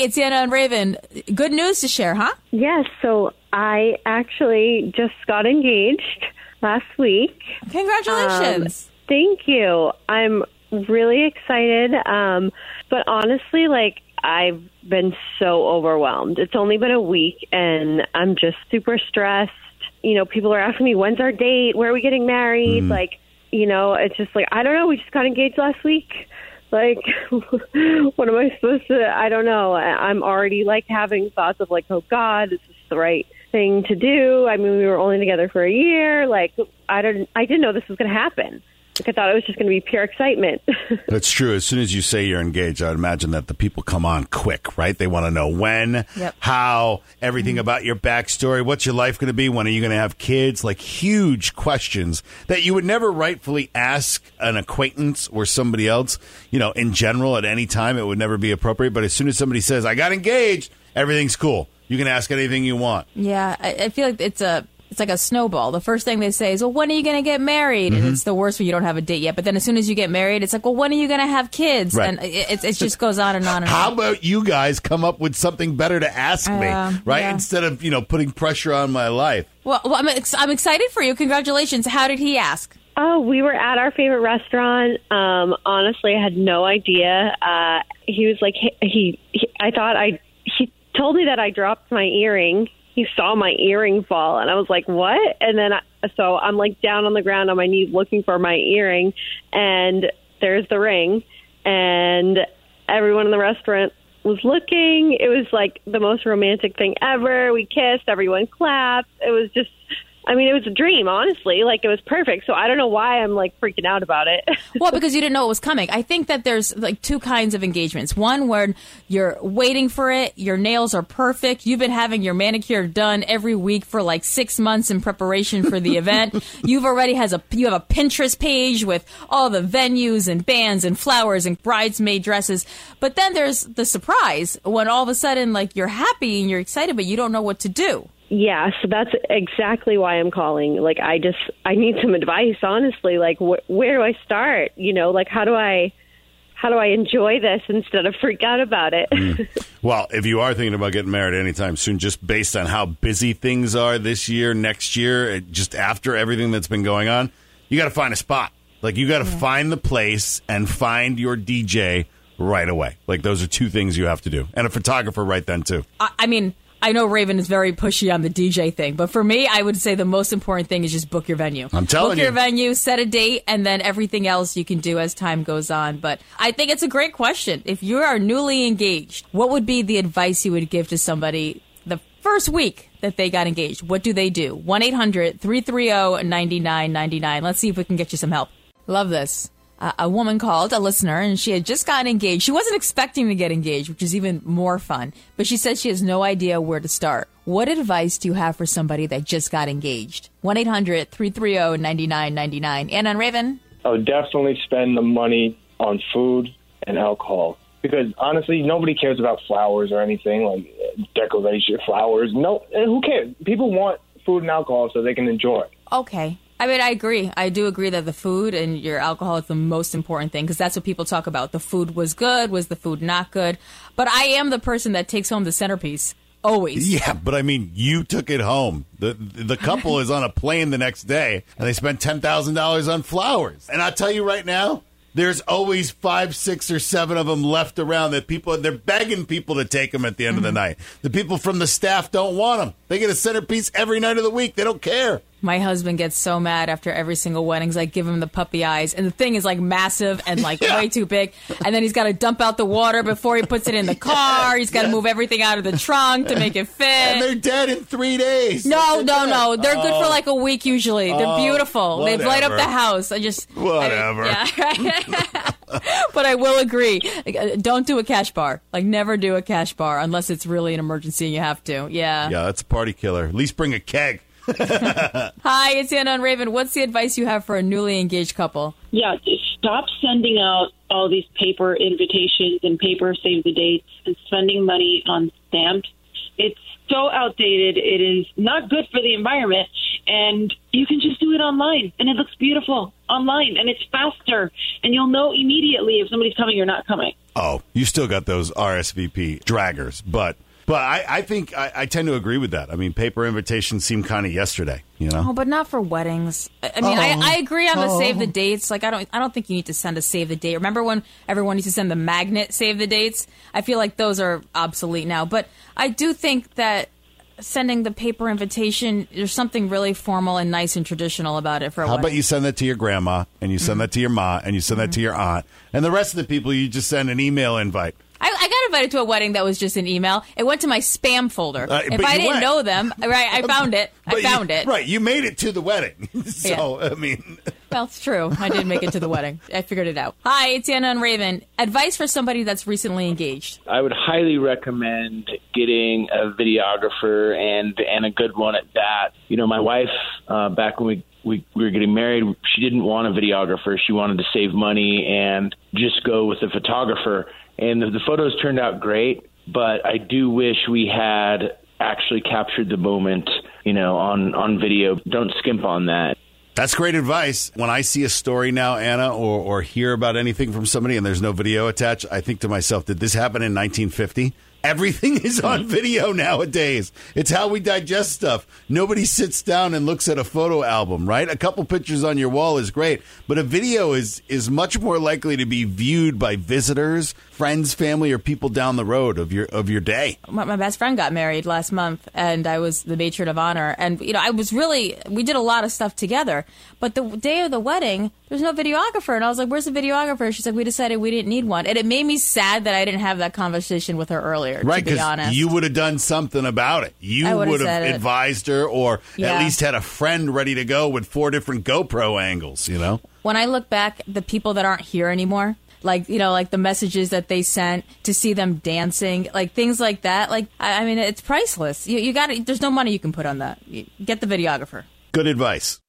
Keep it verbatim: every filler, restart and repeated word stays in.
it's Anna and Raven. Good news to share, huh? Yes, so I actually just got engaged last week. Congratulations. Um, thank you. I'm really excited. Um, but honestly, like, I've been so overwhelmed. It's only been a week, and I'm just super stressed. You know, people are asking me, when's our date? Where are we getting married? Mm. Like, you know, it's just like, I don't know. We just got engaged last week. Like, what am I supposed to, I don't know. I'm already, like, having thoughts of, like, oh, God, is this the right thing to do? I mean, we were only together for a year. Like, I didn't, I didn't know this was going to happen. Like, I thought it was just going to be pure excitement. That's true. As soon as you say you're engaged, I would imagine that the people come on quick, right? They want to know when, yep. how, everything mm-hmm. about your backstory. What's your life going to be? When are you going to have kids? Like, huge questions that you would never rightfully ask an acquaintance or somebody else. You know, in general, at any time, it would never be appropriate. But as soon as somebody says, I got engaged, everything's cool. You can ask anything you want. Yeah, I, I feel like it's a... It's like a snowball. The first thing they say is, well, when are you going to get married? Mm-hmm. And it's the worst when you don't have a date yet. But then as soon as you get married, it's like, well, when are you going to have kids? Right. And it, it just goes on and on and on. How about you guys come up with something better to ask me, uh, right? Yeah. Instead of, you know, putting pressure on my life. Well, well I'm, ex- I'm excited for you. Congratulations. How did he ask? Oh, we were at our favorite restaurant. Um, honestly, I had no idea. Uh, he was like, he, he, he, I thought I, he told me that I dropped my earring. He saw my earring fall, and I was like, what? And then, I, so I'm, like, down on the ground on my knees looking for my earring, and there's the ring, and everyone in the restaurant was looking. It was, like, the most romantic thing ever. We kissed. Everyone clapped. It was just... I mean, it was a dream, honestly. Like, it was perfect. So I don't know why I'm, like, freaking out about it. Well, because you didn't know it was coming. I think that there's, like, two kinds of engagements. One where you're waiting for it. Your nails are perfect. You've been having your manicure done every week for, like, six months in preparation for the event. You've already has a, you have a Pinterest page with all the venues and bands and flowers and bridesmaid dresses. But then there's the surprise when all of a sudden, like, you're happy and you're excited, but you don't know what to do. Yeah, so that's exactly why I'm calling. Like, I just, I need some advice, honestly. Like, wh- where do I start? You know, like, how do I, how do I enjoy this instead of freak out about it? Mm. Well, if you are thinking about getting married anytime soon, just based on how busy things are this year, next year, just after everything that's been going on, you got to find a spot. Like, you got to yeah. find the place and find your D J right away. Like, those are two things you have to do. And a photographer right then, too. I, I mean... I know Raven is very pushy on the D J thing, but for me, I would say the most important thing is just book your venue. I'm telling book you. Book your venue, set a date, and then everything else you can do as time goes on. But I think it's a great question. If you are newly engaged, what would be the advice you would give to somebody the first week that they got engaged? What do they do? one eight hundred three three zero nine nine nine nine. Let's see if we can get you some help. Love this. Uh, a woman called, a listener, and she had just gotten engaged. She wasn't expecting to get engaged, which is even more fun. But she said she has no idea where to start. What advice do you have for somebody that just got engaged? one eight hundred three three zero nine nine nine nine. Anna and Raven? I would definitely spend the money on food and alcohol. Because, honestly, nobody cares about flowers or anything, like decoration flowers. No, who cares? People want food and alcohol so they can enjoy it. Okay. I mean, I agree. I do agree that the food and your alcohol is the most important thing because that's what people talk about. The food was good. Was the food not good? But I am the person that takes home the centerpiece. Always. Yeah, but I mean, you took it home. The the couple is on a plane the next day, and they spent ten thousand dollars on flowers. And I'll tell you right now, there's always five, six, or seven of them left around that people, they're begging people to take them at the end mm-hmm. of the night. The people from the staff don't want them. They get a centerpiece every night of the week. They don't care. My husband gets so mad after every single wedding. I give him the puppy eyes. And the thing is like massive and like yeah. way too big. And then he's got to dump out the water before he puts it in the car. He's got to yes. move everything out of the trunk to make it fit. And they're dead in three days. No, no, dead. no. They're oh. good for like a week usually. They're oh, beautiful. Whatever. They light up the house. I just... Whatever. I mean, yeah. But I will agree. Like, don't do a cash bar. Like never do a cash bar unless it's really an emergency and you have to. Yeah. Yeah, that's a party killer. At least bring a keg. Hi, it's Anna and Raven. What's the advice you have for a newly engaged couple? Yeah, stop sending out all these paper invitations and paper save the dates and spending money on stamps. It's so outdated. It is not good for the environment. And you can just do it online. And it looks beautiful online. And it's faster. And you'll know immediately if somebody's coming or not coming. Oh, you still got those R S V P draggers, but but I, I think I, I tend to agree with that. I mean, paper invitations seem kind of yesterday, you know. Oh, but not for weddings. I I mean, Oh. I, I agree on the Oh. save the dates. Like, I don't, I don't think you need to send a save the date. Remember when everyone used to send the magnet save the dates? I feel like those are obsolete now. But I do think that sending the paper invitation, there's something really formal and nice and traditional about it for a How wedding. about you send that to your grandma, and you send Mm-hmm. that to your ma, and you send that to your aunt, and the rest of the people you just send an email invite. I, I got invited to a wedding that was just an email. It went to my spam folder. Uh, if but I you didn't went. know them, right? I found it. I But you- found it. Right, you made it to the wedding. so, I mean, Well, it's true. I did make it to the wedding. I figured it out. Hi, it's Anna and Raven. Advice for somebody that's recently engaged. I would highly recommend getting a videographer and and a good one at that. You know, my wife, uh, back when we, we, we were getting married, she didn't want a videographer. She wanted to save money and just go with a photographer. And the, the photos turned out great, but I do wish we had actually captured the moment, you know, on, on video. Don't skimp on that. that's great advice. When I see a story now, Anna, or, or hear about anything from somebody and there's no video attached, I think to myself, did this happen in nineteen fifty? Everything is on video nowadays. It's how we digest stuff. Nobody sits down and looks at a photo album, right? A couple pictures on your wall is great, but a video is is much more likely to be viewed by visitors, friends, family, or people down the road of your of your day. My, my best friend got married last month, and I was the matron of honor. And, you know, I was really, we did a lot of stuff together. But the day of the wedding, there's no videographer. And I was like, where's the videographer? She's like, we decided we didn't need one. And it made me sad that I didn't have that conversation with her earlier, Right, to be honest. because you would have done something about it. You I would've would said have it. advised her, or Yeah. at least had a friend ready to go with four different GoPro angles, you know? When I look back, the people that aren't here anymore, like, you know, like the messages that they sent to see them dancing, like things like that, like, I, I mean, it's priceless. You, you got to, there's no money you can put on that. You, get the videographer. Good advice.